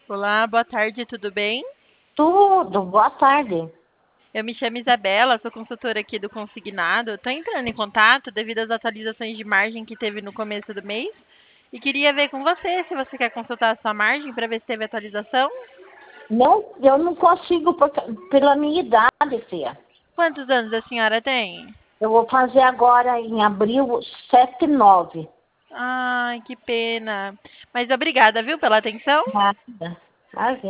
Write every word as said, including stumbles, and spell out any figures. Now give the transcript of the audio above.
Olá, boa tarde, tudo bem? Tudo, boa tarde. Eu me chamo Isabela, sou consultora aqui do Consignado. Estou entrando em contato devido às atualizações de margem que teve no começo do mês e queria ver com você se você quer consultar a sua margem para ver se teve atualização. Não, eu não consigo por, pela minha idade, filha. Quantos anos a senhora tem? Eu vou fazer agora em abril sete nove. Ai, que pena. Mas obrigada, viu, pela atenção. Nada. Imagina.